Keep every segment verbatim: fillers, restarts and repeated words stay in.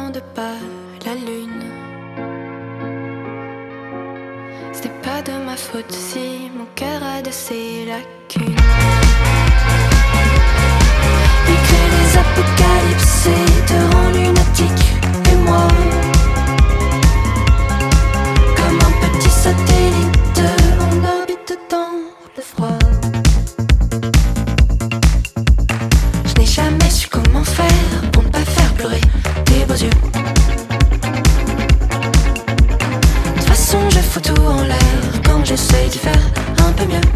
demande pas la lune. Ce n'est pas de ma faute si mon cœur a de ses lacunes. Il crée des apocalypses et te rend lunatique. Et moi, comme un petit satellite, on orbite dans le froid. Je n'ai jamais su comment faire pour ne pas faire pleurer tes beaux yeux. De toute façon je fous tout en l'air quand j'essaye d'y faire un peu mieux.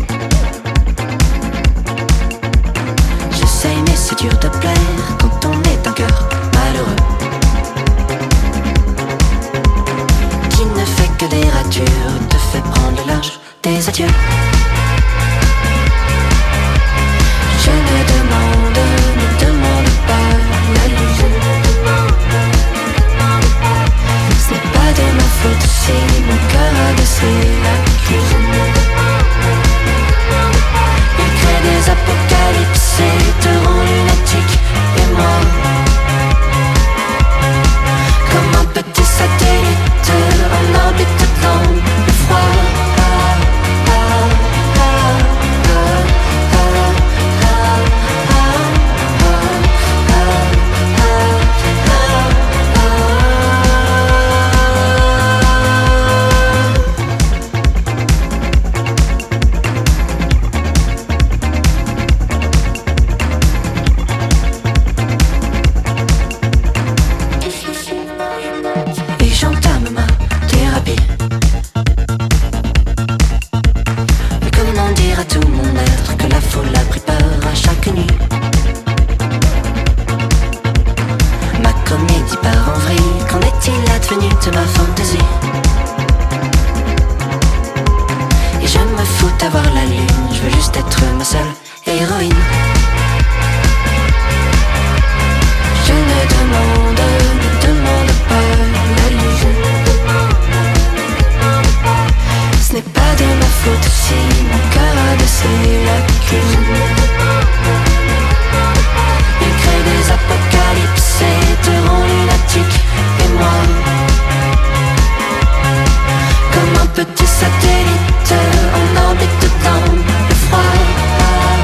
J'essaye mais c'est dur de plaire quand on est un cœur malheureux qui ne fait que des ratures, te fait prendre le large des adieux. Je ne demande, ne demande pas la lune. Ce n'est pas de ma faute si mon cœur a de ses lacunes. Il crée des apocalypses et te rend lunatique. Et moi, comme un petit satellite en orbite dans le froid. Et j'entame ma thérapie. Mais comment dire à tout mon être que la foule a pris peur à chaque nuit? Ma comédie part en vrille, qu'en est-il advenu de ma fantaisie? Et je me fous d'avoir la lune, je veux juste être ma seule héroïne. Je ne demande, ne demande pas la lune. Ce n'est pas de ma faute si mon cœur a de ses lacunes. Il crée des apocalypses et te rend lunatique. Et moi, comme un petit satellite en orbite dans le froid.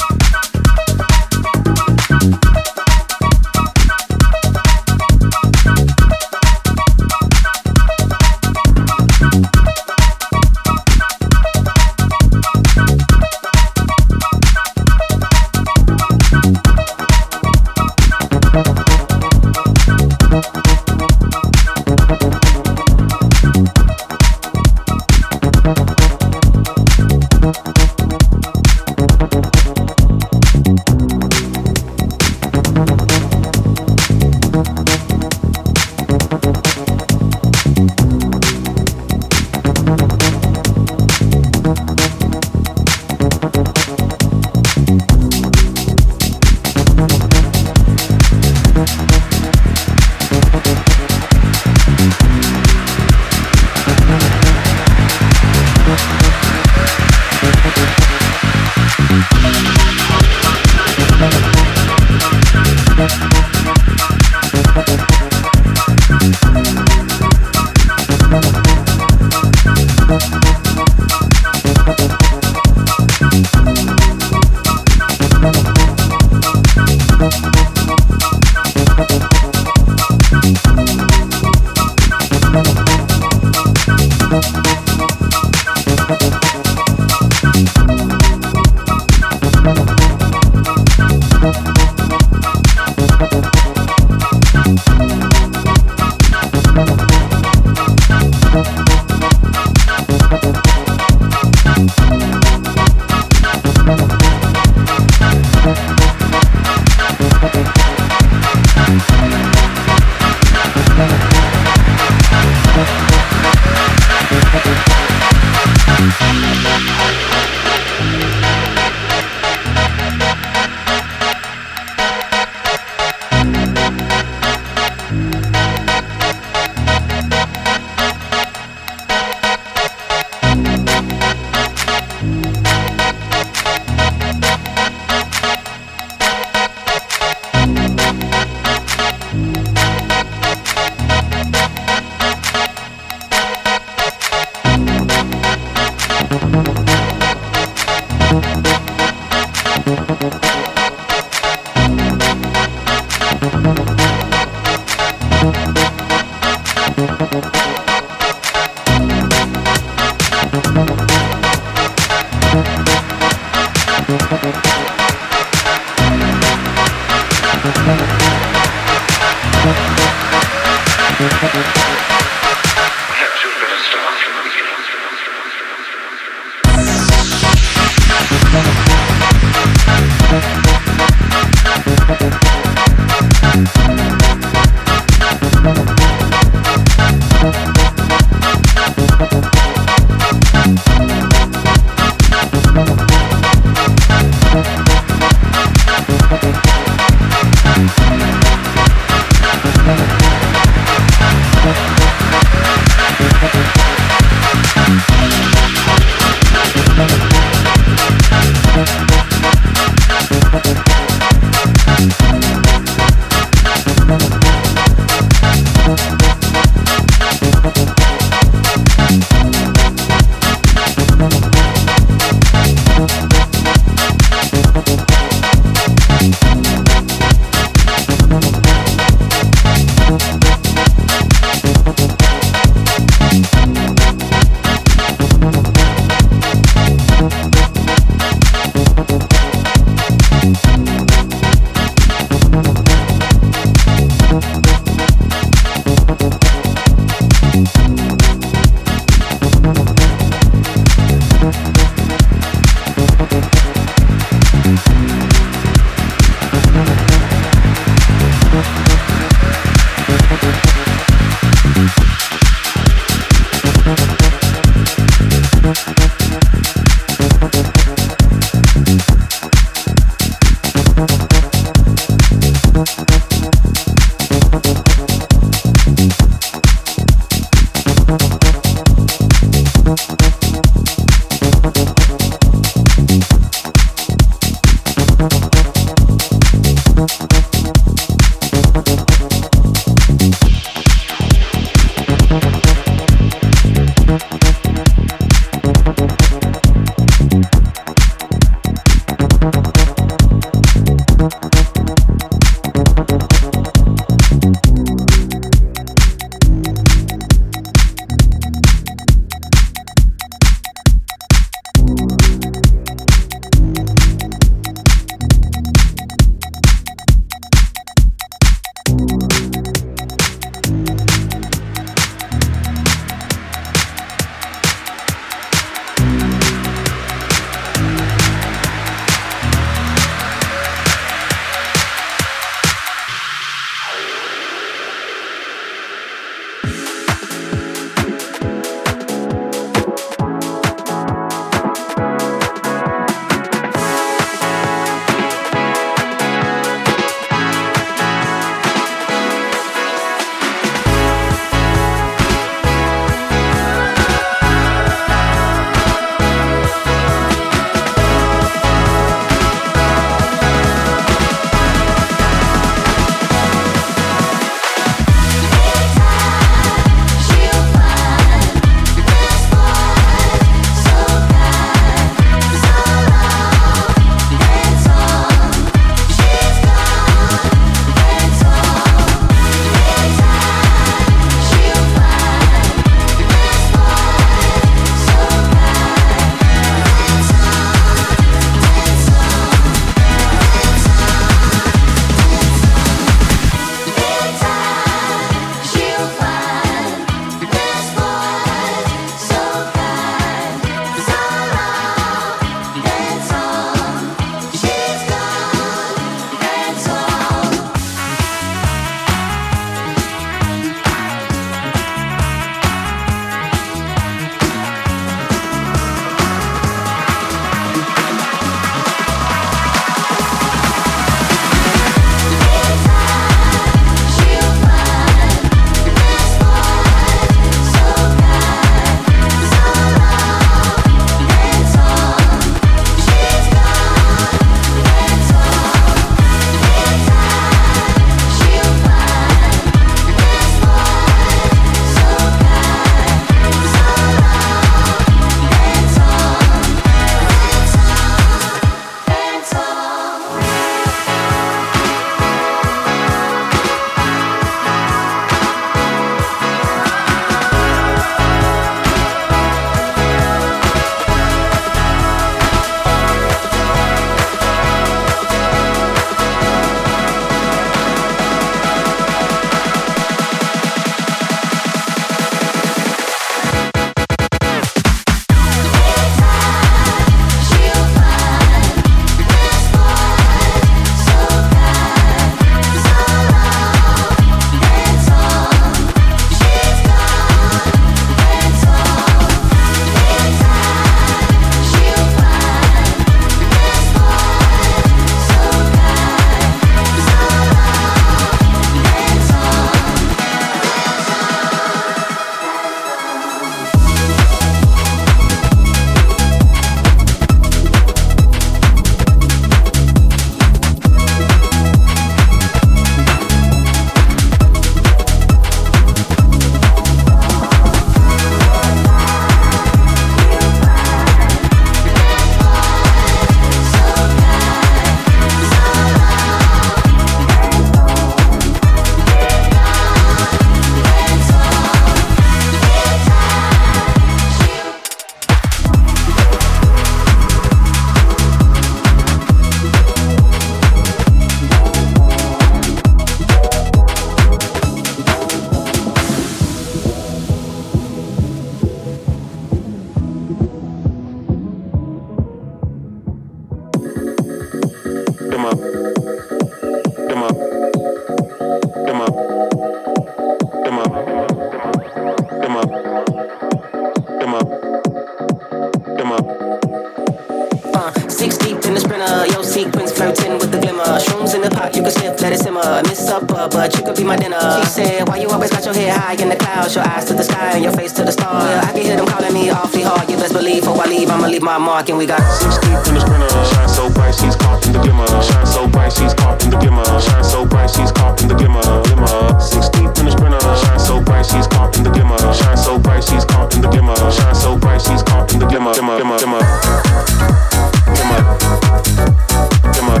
But you could be my dinner. She said, why you always got your head high in the clouds, your eyes to the sky and your face to the stars? Well, I can hear them calling me awfully hard. You best believe before I leave, I'ma leave my mark. And we got six deep in the sprinter. Shine so bright, she's caught in the glimmer. Shine so bright, she's caught in the glimmer. Shine so bright, she's caught in the glimmer. Glimmer. Six deep in the sprinter. Shine so bright, she's caught in the glimmer. Shine so bright, she's caught in the glimmer. Shine so bright, she's caught in the glimmer. Glimmer, glimmer, glimmer. Glimmer. Glimmer.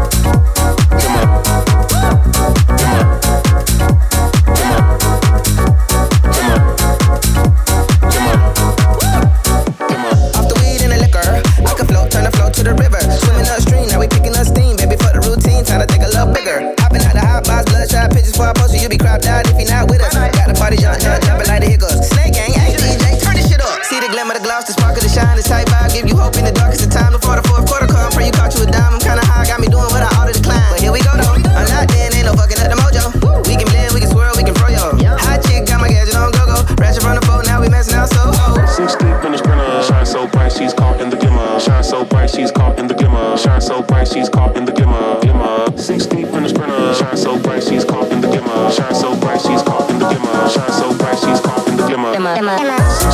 To the river, swimming upstream, now we picking up steam. Baby, for the routine, time to think a little bigger. Hopping out the hot box, bloodshot pictures for a poster. You be cropped out if you're not with us. Got the party jump, jump, jumping like the hiccups. Snake gang, hey D J, turn this shit up. See the glimmer, the gloss, the sparkle, the shine, the tight vibe. Give you hope in the darkest of time. Before the fourth quarter come, pray you caught you a dime. I'm kinda high, got me doing what I ought to decline. But here we go though, I'm not dead, ain't no fucking up the mojo. We can blend, we can swirl, we can throw yo. Hot chick, got my gadget on go-go. Ratchet from the phone, now we messing out so ho. Six deep in the sprinter. Shine so bright, she's caught in the glimmer. Shine so bright, she's caught in the glimmer. Shine so bright, she's caught in the glimmer. Glimmer. Six deep in the sprinter. Shine so bright, she's caught in the glimmer. Shine so bright, she's caught in the glimmer. Shine so bright, she's caught in the glimmer.